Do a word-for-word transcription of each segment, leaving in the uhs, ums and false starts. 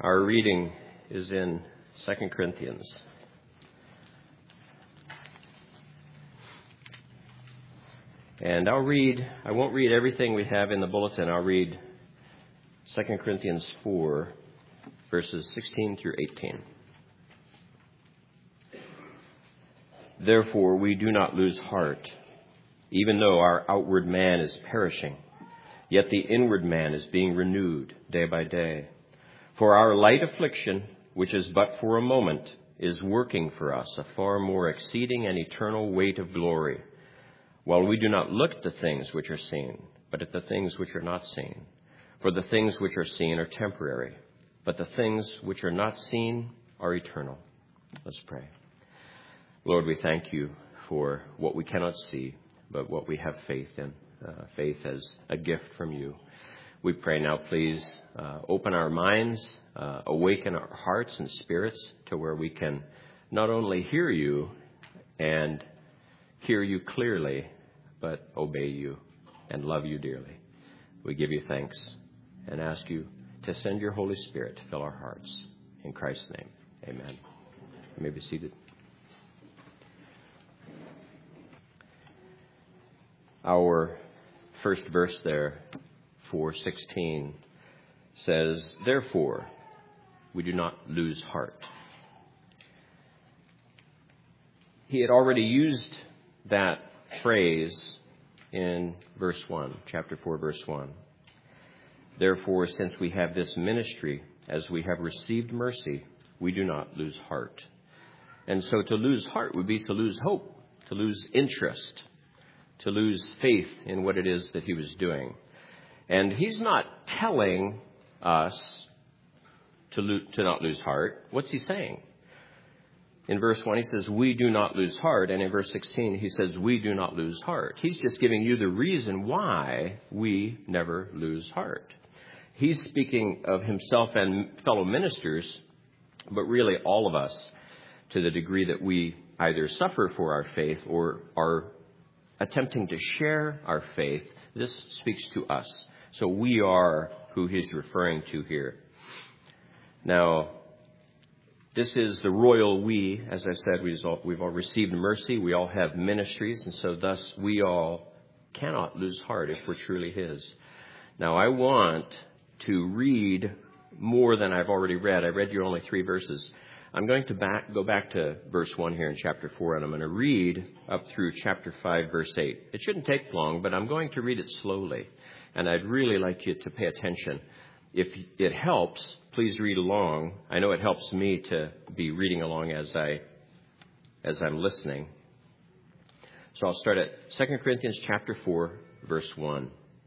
Our reading is in Second Corinthians. And I'll read, I won't read everything we have in the bulletin. I'll read Second Corinthians four, verses sixteen through eighteen. Therefore, we do not lose heart, even though our outward man is perishing, yet the inward man is being renewed day by day. For our light affliction, which is but for a moment, is working for us a far more exceeding and eternal weight of glory, while we do not look at the things which are seen, but at the things which are not seen. For the things which are seen are temporary, but the things which are not seen are eternal. Let's pray. Lord, we thank you for what we cannot see, but what we have faith in, uh, faith as a gift from you. We pray now, please, uh, open our minds, uh, awaken our hearts and spirits to where we can not only hear you and hear you clearly, but obey you and love you dearly. We give you thanks and ask you to send your Holy Spirit to fill our hearts. In Christ's name, amen. You may be seated. Our first verse there, four sixteen, says, therefore, we do not lose heart. He had already used that phrase in verse one, chapter four, verse one. Therefore, since we have this ministry, as we have received mercy, we do not lose heart. And so to lose heart would be to lose hope, to lose interest, to lose faith in what it is that he was doing. And he's not telling us to, lo- to not lose heart. What's he saying? In verse one, he says, we do not lose heart. And in verse sixteen, he says, we do not lose heart. He's just giving you the reason why we never lose heart. He's speaking of himself and fellow ministers, but really all of us, to the degree that we either suffer for our faith or are attempting to share our faith. This speaks to us. So we are who he's referring to here. Now, this is the royal we. As I said, we've all received mercy. We all have ministries, and so thus we all cannot lose heart if we're truly his. Now, I want to read more than I've already read. I read you only three verses. I'm going to back, go back to verse one here in chapter four, and I'm going to read up through chapter five, verse eight. It shouldn't take long, but I'm going to read it slowly, and I'd really like you to pay attention. If it helps, please read along. I know it helps me to be reading along as, I, as I'm listening. So I'll start at Second Corinthians chapter four, verse one.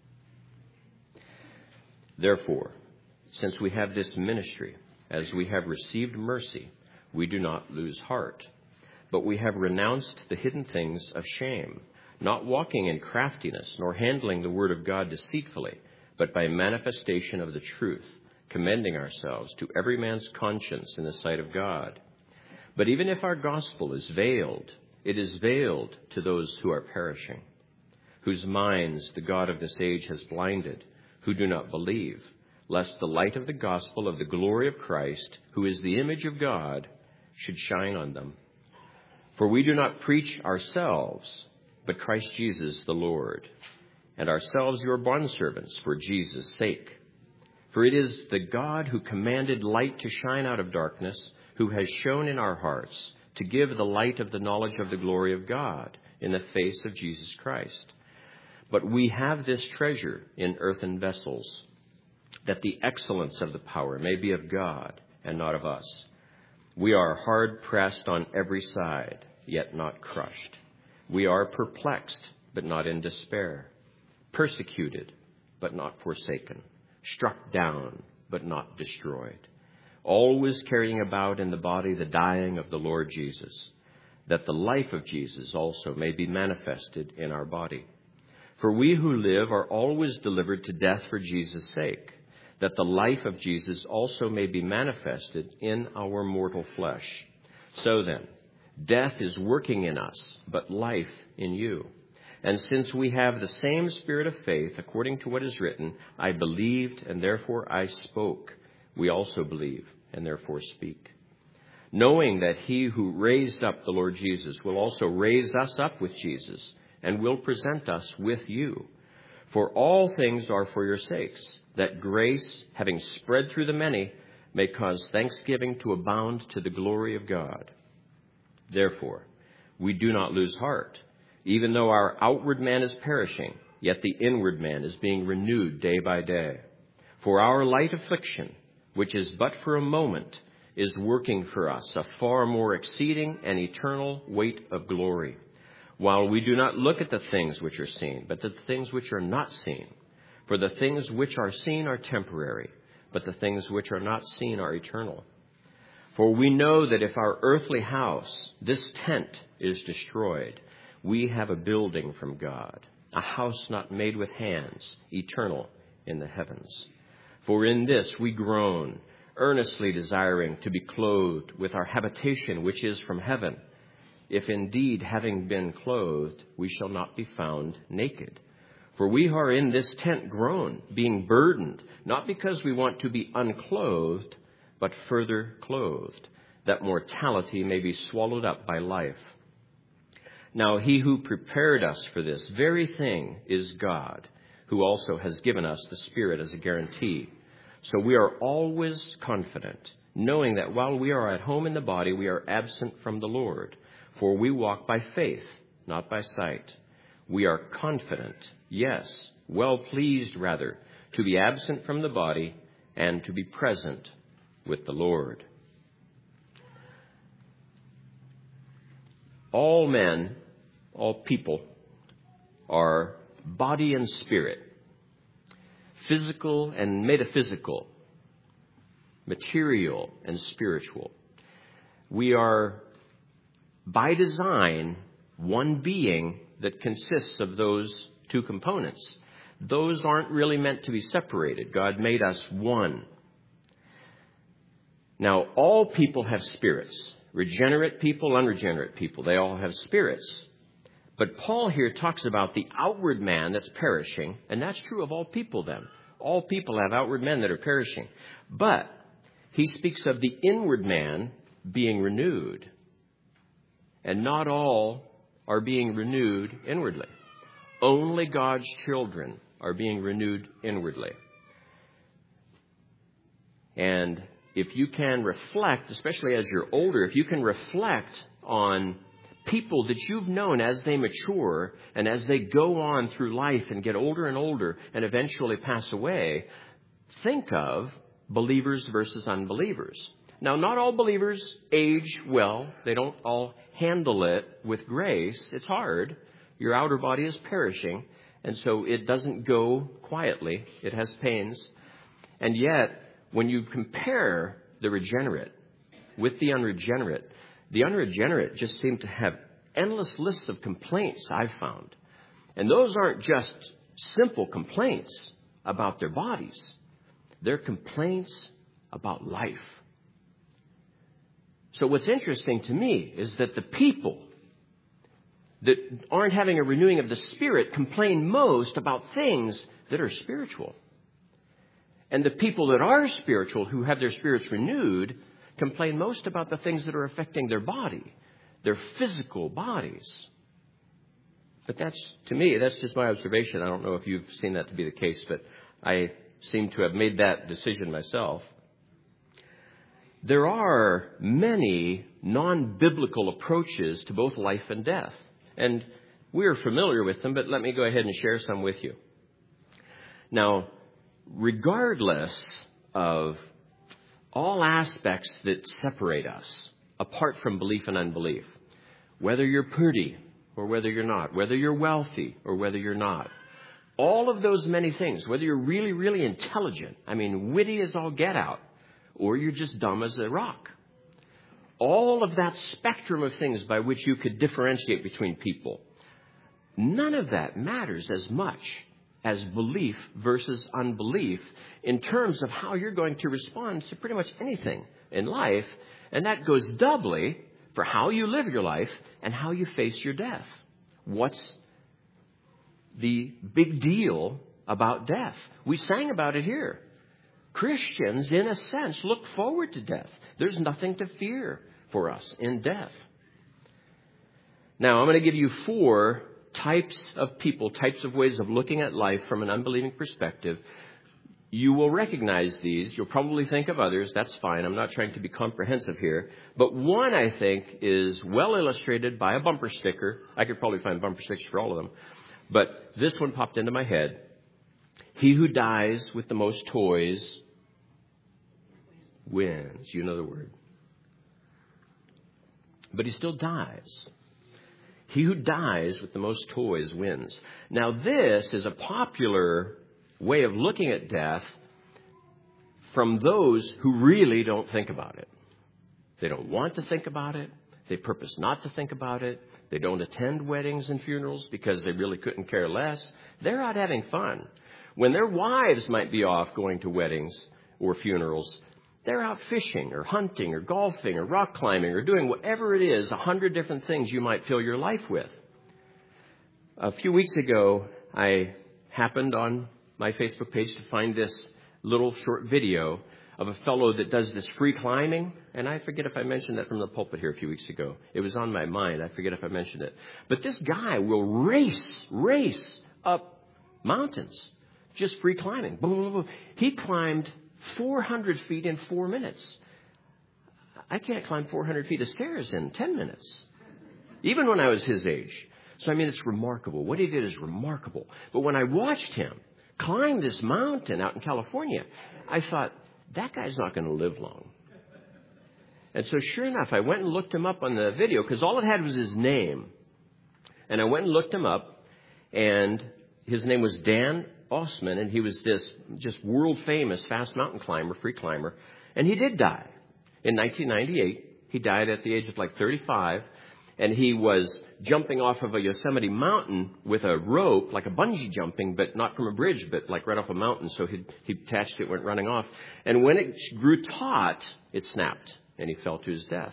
Therefore, since we have this ministry, as we have received mercy, we do not lose heart. But we have renounced the hidden things of shame, not walking in craftiness, nor handling the word of God deceitfully, but by manifestation of the truth, commending ourselves to every man's conscience in the sight of God. But even if our gospel is veiled, it is veiled to those who are perishing, whose minds the God of this age has blinded, who do not believe, lest the light of the gospel of the glory of Christ, who is the image of God, should shine on them. For we do not preach ourselves, but Christ Jesus the Lord, and ourselves your bondservants for Jesus' sake. For it is the God who commanded light to shine out of darkness, who has shone in our hearts to give the light of the knowledge of the glory of God in the face of Jesus Christ. But we have this treasure in earthen vessels, that the excellence of the power may be of God and not of us. We are hard pressed on every side, yet not crushed. We are perplexed, but not in despair. Persecuted, but not forsaken. Struck down, but not destroyed. Always carrying about in the body the dying of the Lord Jesus, that the life of Jesus also may be manifested in our body. For we who live are always delivered to death for Jesus' sake, that the life of Jesus also may be manifested in our mortal flesh. So then, death is working in us, but life in you. And since we have the same spirit of faith, according to what is written, I believed and therefore I spoke. we also believe and therefore speak, knowing that he who raised up the Lord Jesus will also raise us up with Jesus and will present us with you. For all things are for your sakes, that grace, having spread through the many, may cause thanksgiving to abound to the glory of God. Therefore, we do not lose heart. Even though our outward man is perishing, yet the inward man is being renewed day by day. For our light affliction, which is but for a moment, is working for us a far more exceeding and eternal weight of glory, while we do not look at the things which are seen, but the things which are not seen. For the things which are seen are temporary, but the things which are not seen are eternal. For we know that if our earthly house, this tent, is destroyed, we have a building from God, a house not made with hands, eternal in the heavens. For in this we groan, earnestly desiring to be clothed with our habitation which is from heaven, if indeed, having been clothed, we shall not be found naked. For we are in this tent groan, being burdened, not because we want to be unclothed, but further clothed, that mortality may be swallowed up by life. Now he who prepared us for this very thing is God, who also has given us the Spirit as a guarantee. So we are always confident, knowing that while we are at home in the body, we are absent from the Lord. For we walk by faith, not by sight. We are confident, yes, well pleased rather, to be absent from the body and to be present with the Lord. All men, all people, are body and spirit, physical and metaphysical, material and spiritual. We are, by design, one being that consists of those two components. Those aren't really meant to be separated. God made us one. Now, all people have spirits. Regenerate people, unregenerate people. They all have spirits. But Paul here talks about the outward man that's perishing, and that's true of all people then. All people have outward men that are perishing. But he speaks of the inward man being renewed. And not all are being renewed inwardly. Only God's children are being renewed inwardly. And if you can reflect, especially as you're older, if you can reflect on people that you've known as they mature and as they go on through life and get older and older and eventually pass away, think of believers versus unbelievers. Now, not all believers age well. They don't all handle it with grace. It's hard. Your outer body is perishing, and so it doesn't go quietly. It has pains. And yet, when you compare the regenerate with the unregenerate, the unregenerate just seem to have endless lists of complaints, I've found. And those aren't just simple complaints about their bodies. They're complaints about life. So what's interesting to me is that the people that aren't having a renewing of the Spirit complain most about things that are spiritual. And the people that are spiritual, who have their spirits renewed, complain most about the things that are affecting their body, their physical bodies. But that's, to me, that's just my observation. I don't know if you've seen that to be the case, but I seem to have made that decision myself. There are many non-biblical approaches to both life and death. And we're familiar with them, but let me go ahead and share some with you. Now, regardless of all aspects that separate us, apart from belief and unbelief, whether you're pretty or whether you're not, whether you're wealthy or whether you're not, all of those many things, whether you're really, really intelligent, I mean, witty as all get out, or you're just dumb as a rock. All of that spectrum of things by which you could differentiate between people, none of that matters as much as belief versus unbelief in terms of how you're going to respond to pretty much anything in life. And that goes doubly for how you live your life and how you face your death. What's the big deal about death? We sang about it here. Christians, in a sense, look forward to death. There's nothing to fear for us in death. Now, I'm going to give you four types of people, types of ways of looking at life from an unbelieving perspective. You will recognize these. You'll probably think of others. That's fine. I'm not trying to be comprehensive here. But one, I think, is well illustrated by a bumper sticker. I could probably find bumper stickers for all of them. But this one popped into my head. He who dies with the most toys wins. You know the word. But he still dies. He who dies with the most toys wins. Now, this is a popular way of looking at death from those who really don't think about it. They don't want to think about it. They purpose not to think about it. They don't attend weddings and funerals because they really couldn't care less. They're out having fun. When their wives might be off going to weddings or funerals, they're out fishing or hunting or golfing or rock climbing or doing whatever it is, a hundred different things you might fill your life with. A few weeks ago, I happened on my Facebook page to find this little short video of a fellow that does this free climbing. And I forget if I mentioned that from the pulpit here a few weeks ago. It was on my mind. I forget if I mentioned it. But this guy will race, race up mountains, just free climbing. Boom, boom, boom. He climbed four hundred feet in four minutes. I can't climb four hundred feet of stairs in ten minutes, even when I was his age. So, I mean, it's remarkable. What he did is remarkable. But when I watched him climb this mountain out in California, I thought, that guy's not going to live long. And so sure enough, I went and looked him up on the video because all it had was his name. And I went and looked him up, and his name was Dan Osman, and he was this just world famous fast mountain climber, free climber. And he did die. In nineteen ninety-eight, he died at the age of like thirty-five. And he was jumping off of a Yosemite mountain with a rope, like a bungee jumping, but not from a bridge, but like right off a mountain. So he he attached it, went running off. And when it grew taut, it snapped, and he fell to his death.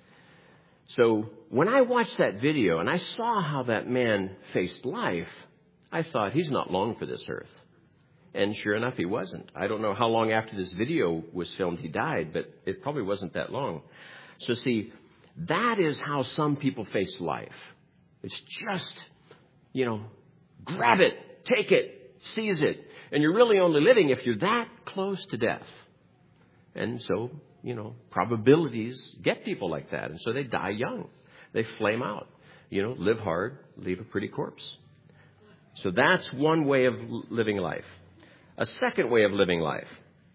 So when I watched that video and I saw how that man faced life, I thought, he's not long for this earth. And sure enough, he wasn't. I don't know how long after this video was filmed he died, but it probably wasn't that long. So see, that is how some people face life. It's just, you know, grab it, take it, seize it. And you're really only living if you're that close to death. And so, you know, probabilities get people like that. And so they die young. They flame out. You know, live hard, leave a pretty corpse. So that's one way of living life. A second way of living life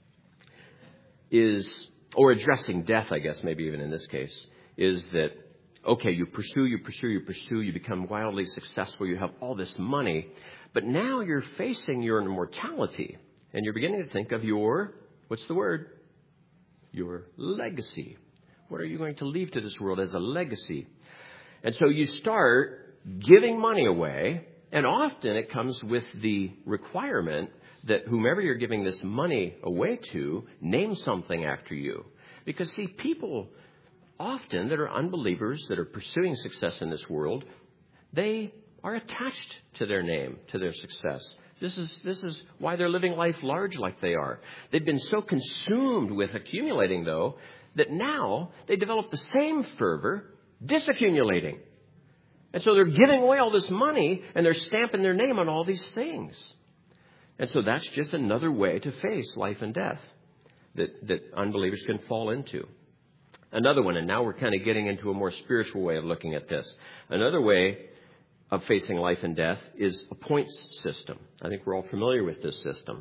is, or addressing death, I guess, maybe even in this case, is that, okay, you pursue, you pursue, you pursue, you become wildly successful, you have all this money, but now you're facing your immortality, and you're beginning to think of your, what's the word? Your legacy. What are you going to leave to this world as a legacy? And so you start giving money away, and often it comes with the requirement that whomever you're giving this money away to, name something after you. Because, see, people often that are unbelievers, that are pursuing success in this world, they are attached to their name, to their success. This is this is why they're living life large like they are. They've been so consumed with accumulating, though, that now they develop the same fervor disaccumulating. And so they're giving away all this money, and they're stamping their name on all these things. And so that's just another way to face life and death that, that unbelievers can fall into. Another one, and now we're kind of getting into a more spiritual way of looking at this. Another way of facing life and death is a points system. I think we're all familiar with this system.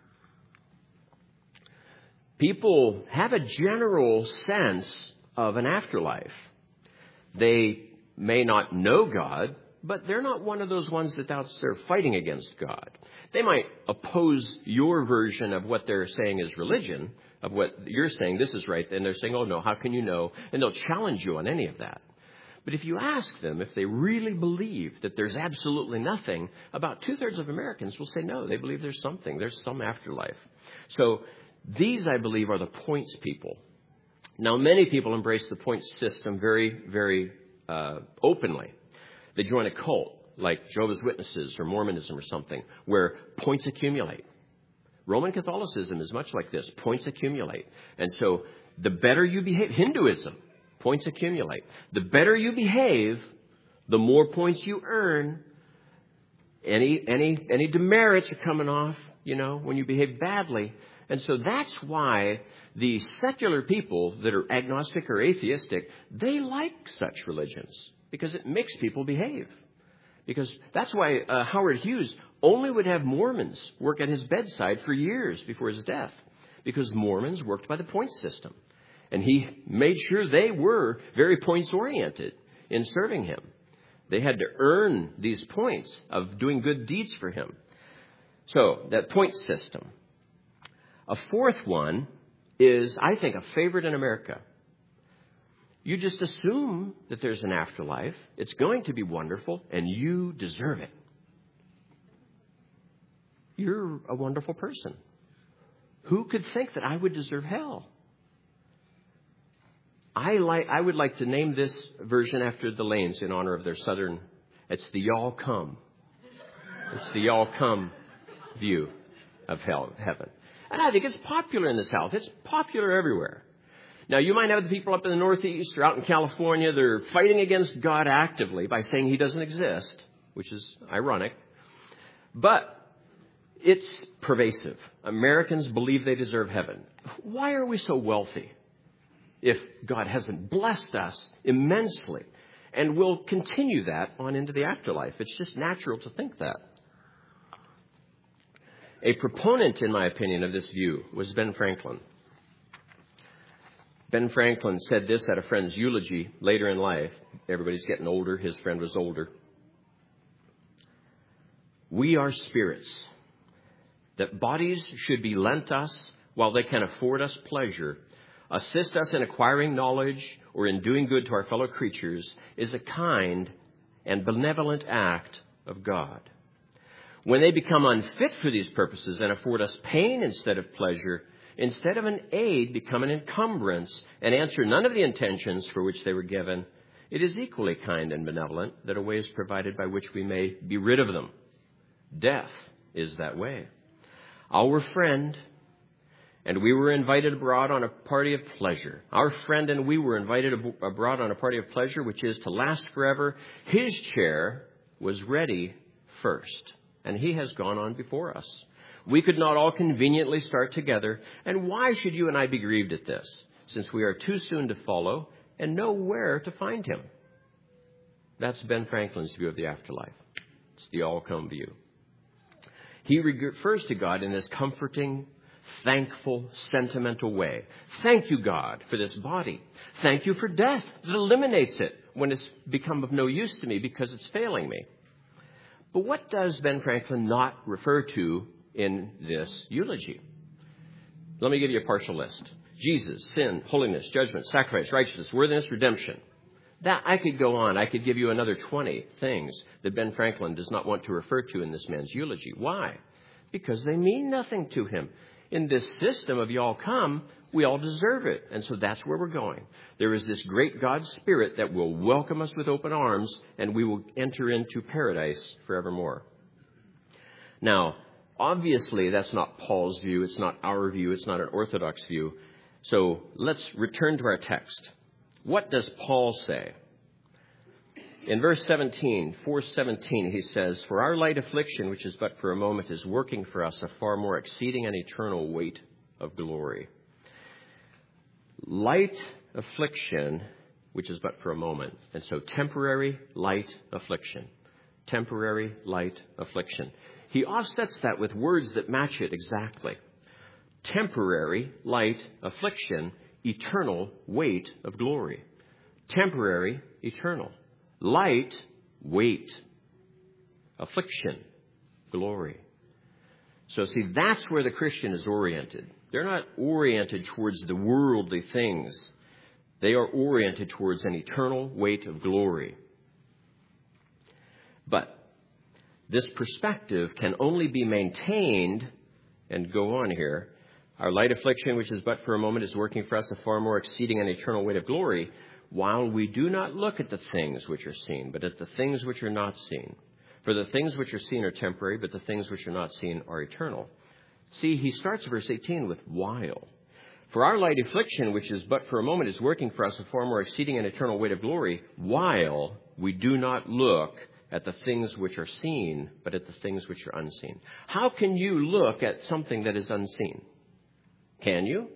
People have a general sense of an afterlife. They may not know God, but they're not one of those ones that's out there fighting against God. They might oppose your version of what they're saying is religion, of what you're saying, this is right, and they're saying, oh, no, how can you know? And they'll challenge you on any of that. But if you ask them if they really believe that there's absolutely nothing, about two-thirds of Americans will say no, they believe there's something, there's some afterlife. So these, I believe, are the points people. Now, many people embrace the points system very, very uh, openly. They join a cult like Jehovah's Witnesses or Mormonism or something, where points accumulate. Roman Catholicism is much like this. Points accumulate. And so the better you behave, Hinduism, points accumulate. The better you behave, the more points you earn. Any, any, any demerits are coming off, you know, when you behave badly. And so that's why the secular people that are agnostic or atheistic, they like such religions because it makes people behave. Because that's why uh, Howard Hughes only would have Mormons work at his bedside for years before his death, because Mormons worked by the point system. And he made sure they were very points-oriented in serving him. They had to earn these points of doing good deeds for him. So, that point system. A fourth one is, I think, a favorite in America. You just assume that there's an afterlife. It's going to be wonderful, and you deserve it. You're a wonderful person. Who could think that I would deserve hell? I like. I would like to name this version after the Lanes in honor of their southern. It's the y'all come. It's the y'all come view of hell, heaven. And I think it's popular in the South. It's popular everywhere. Now, you might have the people up in the Northeast or out in California that are fighting against God actively by saying he doesn't exist, which is ironic. But it's pervasive. Americans believe they deserve heaven. Why are we so wealthy if God hasn't blessed us immensely and will continue that on into the afterlife? It's just natural to think that. A proponent, in my opinion, of this view was Ben Franklin. Ben Franklin said this at a friend's eulogy later in life. Everybody's getting older. His friend was older. We are spirits, that bodies should be lent us while they can afford us pleasure, assist us in acquiring knowledge or in doing good to our fellow creatures, is a kind and benevolent act of God. When they become unfit for these purposes and afford us pain instead of pleasure, instead of an aid, become an encumbrance and answer none of the intentions for which they were given, it is equally kind and benevolent that a way is provided by which we may be rid of them. Death is that way. Our friend and we were invited abroad on a party of pleasure. Our friend and we were invited ab- abroad on a party of pleasure, which is to last forever. His chair was ready first, and he has gone on before us. We could not all conveniently start together, and why should you and I be grieved at this, since we are too soon to follow and know where to find him? That's Ben Franklin's view of the afterlife. It's the all-come view. He refers to God in this comforting, thankful, sentimental way. Thank you, God, for this body. Thank you for death that eliminates it when it's become of no use to me because it's failing me. But what does Ben Franklin not refer to in this eulogy? Let me give you a partial list. Jesus, sin, holiness, judgment, sacrifice, righteousness, worthiness, redemption. That I could go on. I could give you another twenty things that Ben Franklin does not want to refer to in this man's eulogy. Why? Because they mean nothing to him. In this system of y'all come, we all deserve it. And so that's where we're going. There is this great God Spirit that will welcome us with open arms, and we will enter into paradise forevermore. Now, obviously, that's not Paul's view. It's not our view. It's not an Orthodox view. So let's return to our text. What does Paul say? In verse seventeen, four seventeen, he says, "For our light affliction, which is but for a moment, is working for us a far more exceeding and eternal weight of glory." Light affliction, which is but for a moment. And so temporary light affliction. Temporary light affliction. He offsets that with words that match it exactly. Temporary light affliction, eternal weight of glory. Temporary, eternal. Light, weight. Affliction, glory. So see, that's where the Christian is oriented. They're not oriented towards the worldly things. They are oriented towards an eternal weight of glory. But this perspective can only be maintained, and go on here, our light affliction, which is but for a moment, is working for us a far more exceeding and eternal weight of glory, while we do not look at the things which are seen, but at the things which are not seen. For the things which are seen are temporary, but the things which are not seen are eternal. See, he starts verse eighteen with while. For our light affliction, which is but for a moment, is working for us a far more exceeding and eternal weight of glory, while we do not look at the things which are seen, but at the things which are unseen. How can you look at something that is unseen? Can you?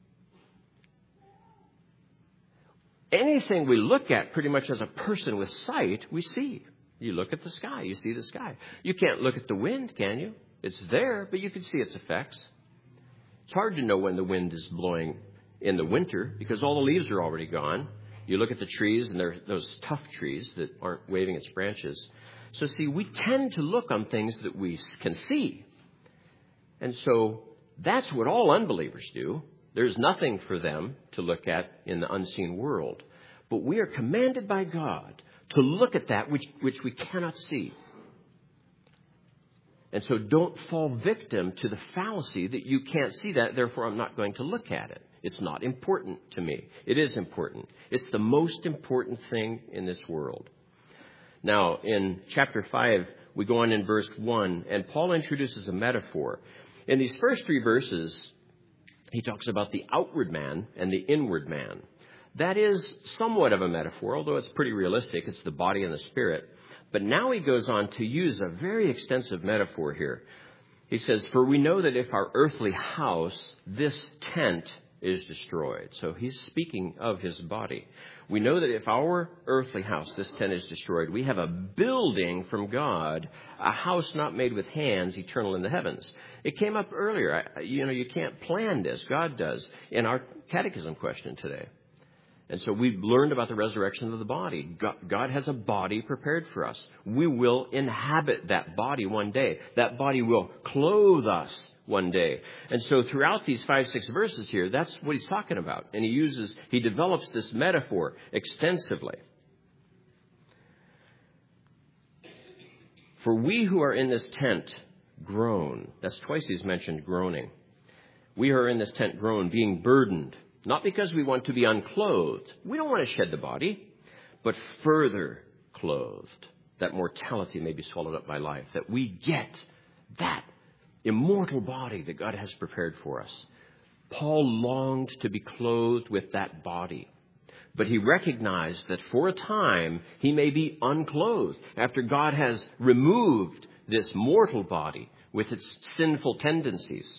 Anything we look at pretty much as a person with sight, we see. You look at the sky, you see the sky. You can't look at the wind, can you? It's there, but you can see its effects. It's hard to know when the wind is blowing in the winter because all the leaves are already gone. You look at the trees, and they're those tough trees that aren't waving its branches. So, see, we tend to look on things that we can see. And so that's what all unbelievers do. There's nothing for them to look at in the unseen world. But we are commanded by God to look at that which, which we cannot see. And so don't fall victim to the fallacy that you can't see that, therefore I'm not going to look at it. It's not important to me. It is important. It's the most important thing in this world. Now, in chapter five, we go on in verse one, and Paul introduces a metaphor. In these first three verses, he talks about the outward man and the inward man. That is somewhat of a metaphor, although it's pretty realistic. It's the body and the spirit. But now he goes on to use a very extensive metaphor here. He says, for we know that if our earthly house, this tent, is destroyed. So he's speaking of his body. We know that if our earthly house, this tent, is destroyed, we have a building from God, a house not made with hands, eternal in the heavens. It came up earlier. I, you know, you can't plan this. God does. In our catechism question today. And so we've learned about the resurrection of the body. God has a body prepared for us. We will inhabit that body one day. That body will clothe us one day. And so throughout these five, six verses here, that's what he's talking about. And he uses, he develops this metaphor extensively. For we who are in this tent groan. That's twice he's mentioned groaning. We who are in this tent groan, being burdened. Not because we want to be unclothed. We don't want to shed the body, but further clothed, that mortality may be swallowed up by life, that we get that immortal body that God has prepared for us. Paul longed to be clothed with that body, but he recognized that for a time he may be unclothed after God has removed this mortal body with its sinful tendencies.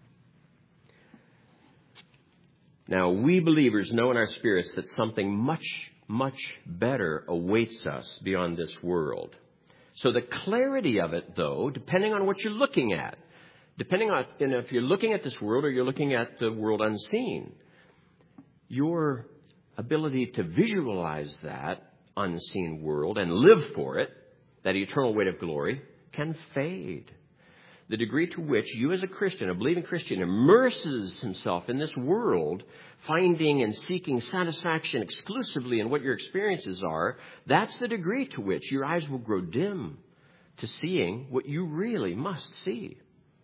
Now, we believers know in our spirits that something much, much better awaits us beyond this world. So the clarity of it, though, depending on what you're looking at, depending on you know, if you're looking at this world or you're looking at the world unseen, your ability to visualize that unseen world and live for it, that eternal weight of glory, can fade. The degree to which you as a Christian, a believing Christian, immerses himself in this world, finding and seeking satisfaction exclusively in what your experiences are, that's the degree to which your eyes will grow dim to seeing what you really must see.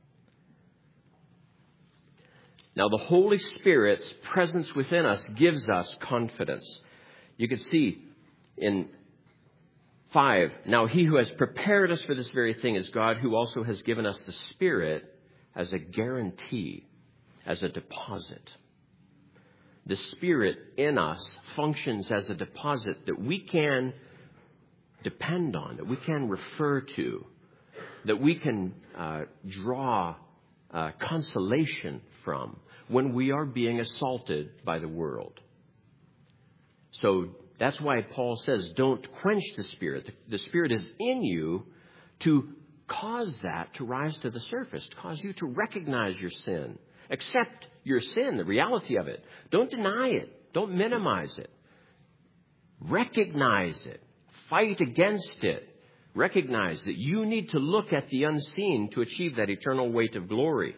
Now, the Holy Spirit's presence within us gives us confidence. You can see in Five, now he who has prepared us for this very thing is God, who also has given us the Spirit as a guarantee, as a deposit. The Spirit in us functions as a deposit that we can depend on, that we can refer to, that we can uh, draw uh, consolation from when we are being assaulted by the world. So that's why Paul says, don't quench the Spirit. The, the Spirit is in you to cause that to rise to the surface, to cause you to recognize your sin. Accept your sin, the reality of it. Don't deny it. Don't minimize it. Recognize it. Fight against it. Recognize that you need to look at the unseen to achieve that eternal weight of glory.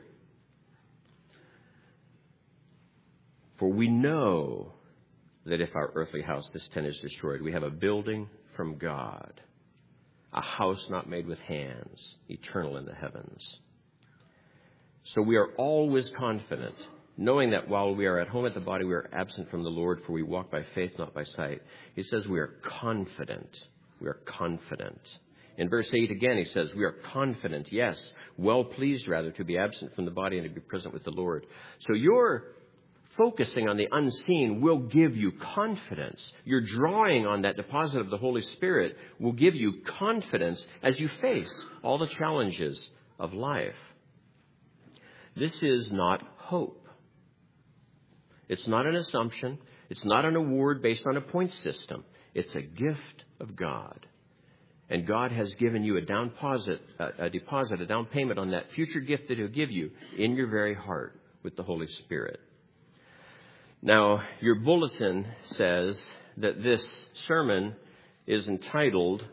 For we know that if our earthly house, this tent, is destroyed, we have a building from God, a house not made with hands, eternal in the heavens. So we are always confident, knowing that while we are at home at the body, we are absent from the Lord, for we walk by faith, not by sight. He says we are confident. We are confident. In verse eight again, he says, we are confident, yes, well pleased rather to be absent from the body and to be present with the Lord. So your focusing on the unseen will give you confidence. Your drawing on that deposit of the Holy Spirit will give you confidence as you face all the challenges of life. This is not hope. It's not an assumption. It's not an award based on a point system. It's a gift of God. And God has given you a down deposit, a deposit, a down payment on that future gift that He'll give you in your very heart with the Holy Spirit. Now, your bulletin says that this sermon is entitled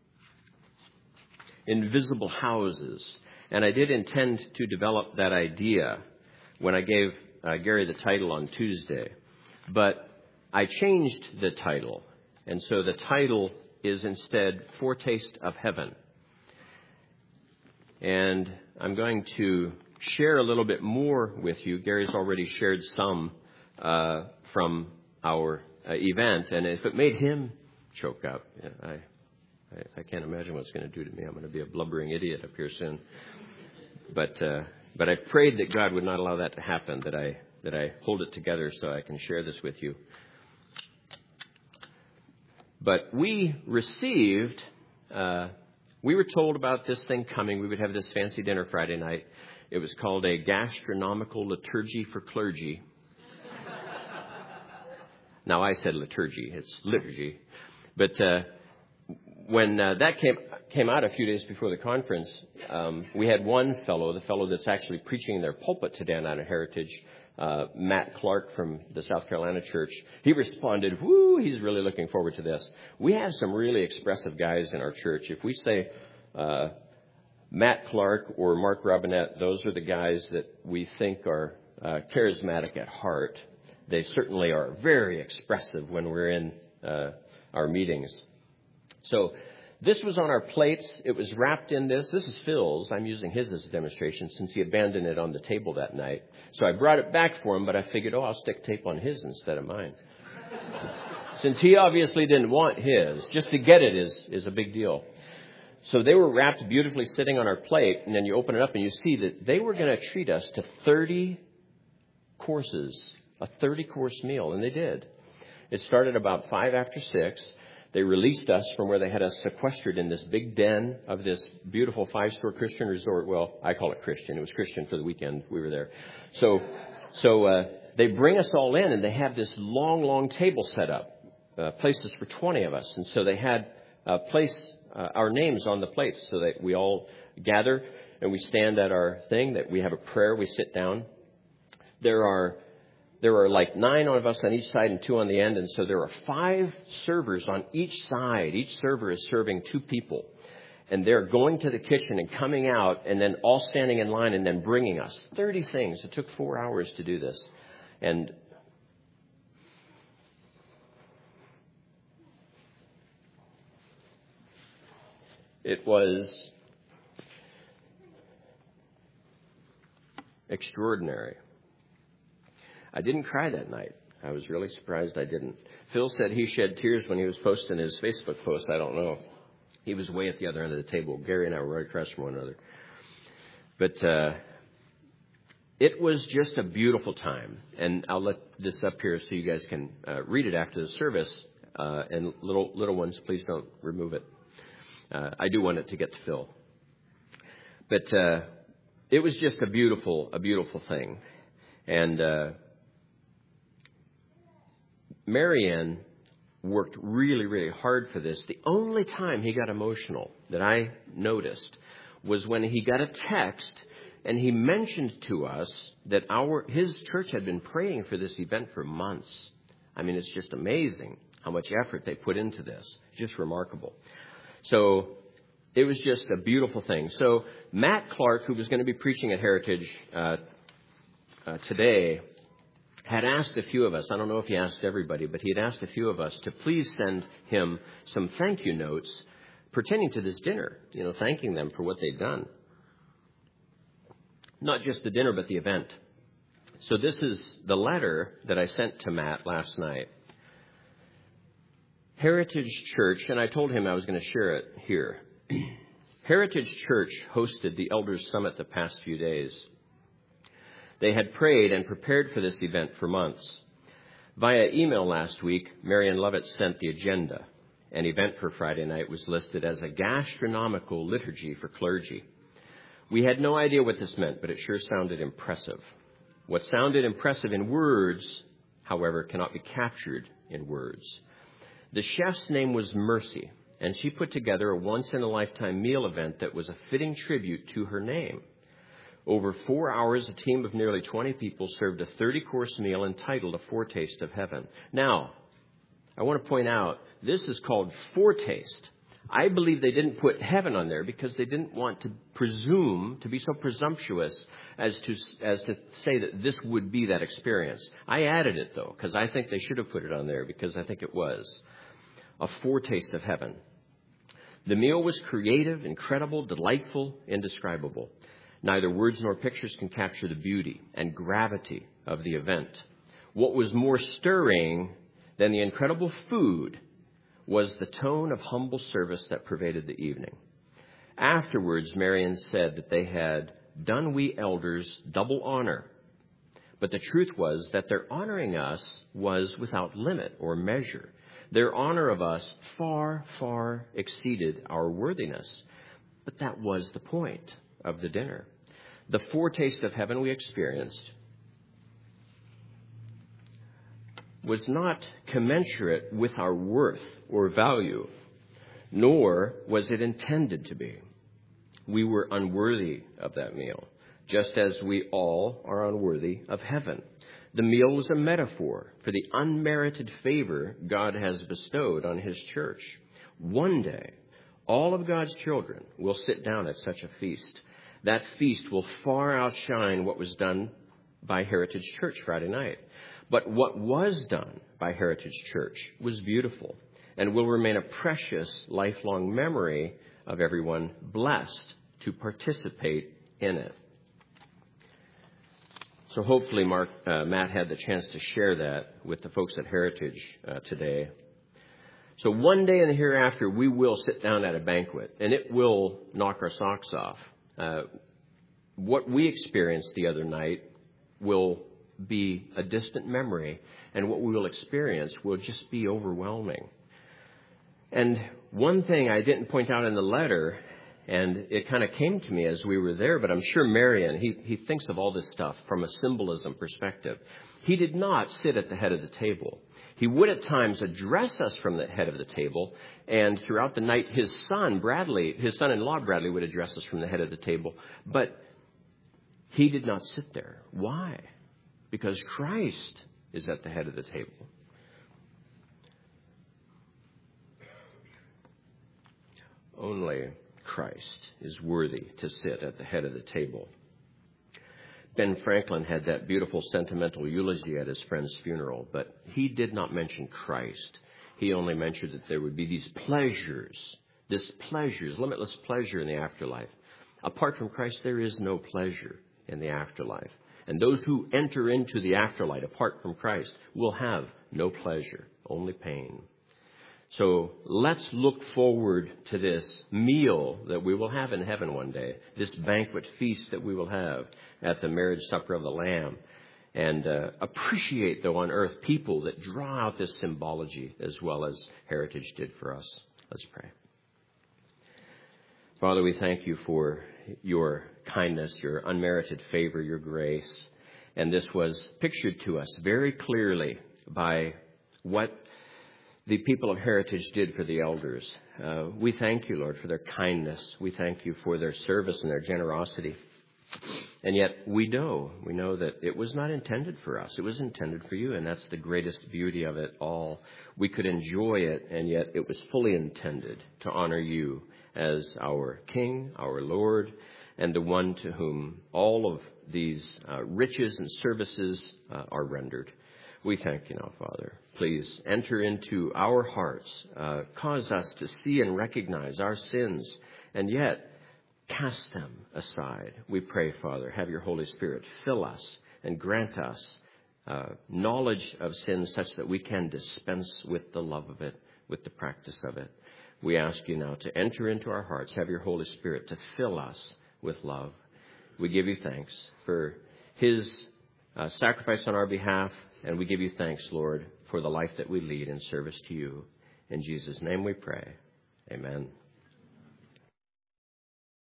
Invisible Houses. And I did intend to develop that idea when I gave uh, Gary the title on Tuesday. But I changed the title. And so the title is instead Foretaste of Heaven. And I'm going to share a little bit more with you. Gary's already shared some uh, from our uh, event. And if it made him choke up, yeah, I, I, I can't imagine what it's going to do to me. I'm going to be a blubbering idiot up here soon. But uh, but I've prayed that God would not allow that to happen, that I that I hold it together so I can share this with you. But we received, uh, we were told about this thing coming. We would have this fancy dinner Friday night. It was called a gastronomical liturgy for clergy. Now, I said liturgy. It's liturgy. But uh, when uh, that came came out a few days before the conference, um, we had one fellow, the fellow that's actually preaching in their pulpit today on Heritage, Uh, Matt Clark from the South Carolina church. He responded, whoo, he's really looking forward to this. We have some really expressive guys in our church. If we say uh, Matt Clark or Mark Robinette, those are the guys that we think are uh, charismatic at heart. They certainly are very expressive when we're in uh, our meetings. So this was on our plates. It was wrapped in this. This is Phil's. I'm using his as a demonstration since he abandoned it on the table that night. So I brought it back for him, but I figured, oh, I'll stick tape on his instead of mine. Since he obviously didn't want his, just to get it is, is a big deal. So they were wrapped beautifully sitting on our plate, and then you open it up and you see that they were going to treat us to thirty courses, a thirty-course meal, and they did. It started about five after six. They released us from where they had us sequestered in this big den of this beautiful five-star Christian resort. Well, I call it Christian. It was Christian for the weekend we were there. So so uh, they bring us all in, and they have this long, long table set up, uh, places for twenty of us. And so they had uh, place uh, our names on the plates so that we all gather and we stand at our thing, that we have a prayer, we sit down. There are... There are like nine of us on each side and two on the end. And so there are five servers on each side. Each server is serving two people. And they're going to the kitchen and coming out and then all standing in line and then bringing us thirty things. It took four hours to do this. And it was extraordinary. I didn't cry that night. I was really surprised I didn't. Phil said he shed tears when he was posting his Facebook post. I don't know. He was way at the other end of the table. Gary and I were right across from one another. But uh, it was just a beautiful time. And I'll let this up here so you guys can uh, read it after the service. Uh, and little little ones, please don't remove it. Uh, I do want it to get to Phil. But uh, it was just a beautiful, a beautiful thing. And uh, Marianne worked really, really hard for this. The only time he got emotional that I noticed was when he got a text and he mentioned to us that our his church had been praying for this event for months. I mean, it's just amazing how much effort they put into this. Just remarkable. So it was just a beautiful thing. So Matt Clark, who was going to be preaching at Heritage uh, uh, today, had asked a few of us, I don't know if he asked everybody, but he had asked a few of us to please send him some thank you notes pertaining to this dinner, you know, thanking them for what they'd done. Not just the dinner, but the event. So this is the letter that I sent to Matt last night. Heritage Church, and I told him I was going to share it here. Heritage Church hosted the Elders Summit the past few days. They had prayed and prepared for this event for months. Via email last week, Marian Lovett sent the agenda. An event for Friday night was listed as a gastronomical liturgy for clergy. We had no idea what this meant, but it sure sounded impressive. What sounded impressive in words, however, cannot be captured in words. The chef's name was Mercy, and she put together a once-in-a-lifetime meal event that was a fitting tribute to her name. Over four hours, a team of nearly twenty people served a thirty-course meal entitled A Foretaste of Heaven. Now, I want to point out, this is called Foretaste. I believe they didn't put heaven on there because they didn't want to presume, to be so presumptuous as to as to say that this would be that experience. I added it, though, because I think they should have put it on there because I think it was. A foretaste of heaven. The meal was creative, incredible, delightful, indescribable. Neither words nor pictures can capture the beauty and gravity of the event. What was more stirring than the incredible food was the tone of humble service that pervaded the evening. Afterwards, Marian said that they had done we elders double honor. But the truth was that their honoring us was without limit or measure. Their honor of us far, far exceeded our worthiness. But that was the point of the dinner. The foretaste of heaven we experienced was not commensurate with our worth or value, nor was it intended to be. We were unworthy of that meal, just as we all are unworthy of heaven. The meal was a metaphor for the unmerited favor God has bestowed on His church. One day, all of God's children will sit down at such a feast. That feast will far outshine what was done by Heritage Church Friday night. But what was done by Heritage Church was beautiful and will remain a precious lifelong memory of everyone blessed to participate in it. So hopefully Mark, uh, Matt had the chance to share that with the folks at Heritage uh, today. So one day in the hereafter, we will sit down at a banquet, and it will knock our socks off. Uh, what we experienced the other night will be a distant memory, and what we will experience will just be overwhelming. And one thing I didn't point out in the letter, and it kind of came to me as we were there, but I'm sure Marian, he, he thinks of all this stuff from a symbolism perspective. He did not sit at the head of the table. He would at times address us from the head of the table, and throughout the night, his son, Bradley, his son-in-law, Bradley, would address us from the head of the table. But he did not sit there. Why? Because Christ is at the head of the table. Only Christ is worthy to sit at the head of the table. Ben Franklin had that beautiful sentimental eulogy at his friend's funeral, but he did not mention Christ. He only mentioned that there would be these pleasures, this pleasures, limitless pleasure in the afterlife. Apart from Christ, there is no pleasure in the afterlife. And those who enter into the afterlife apart from Christ will have no pleasure, only pain. So let's look forward to this meal that we will have in heaven one day, this banquet feast that we will have at the marriage supper of the Lamb, and uh, appreciate, though, on earth people that draw out this symbology as well as Heritage did for us. Let's pray. Father, we thank you for your kindness, your unmerited favor, your grace. And this was pictured to us very clearly by what the people of Heritage did for the elders. Uh, we thank you, Lord, for their kindness. We thank you for their service and their generosity. And yet we know, we know that it was not intended for us. It was intended for you, and that's the greatest beauty of it all. We could enjoy it, and yet it was fully intended to honor you as our King, our Lord, and the one to whom all of these uh, riches and services uh, are rendered. We thank you now, Father. Please enter into our hearts, uh, cause us to see and recognize our sins, and yet cast them aside. We pray, Father, have your Holy Spirit fill us and grant us uh, knowledge of sin such that we can dispense with the love of it, with the practice of it. We ask you now to enter into our hearts, have your Holy Spirit to fill us with love. We give you thanks for his uh, sacrifice on our behalf, and we give you thanks, Lord, for the life that we lead in service to you. In Jesus' name we pray. Amen.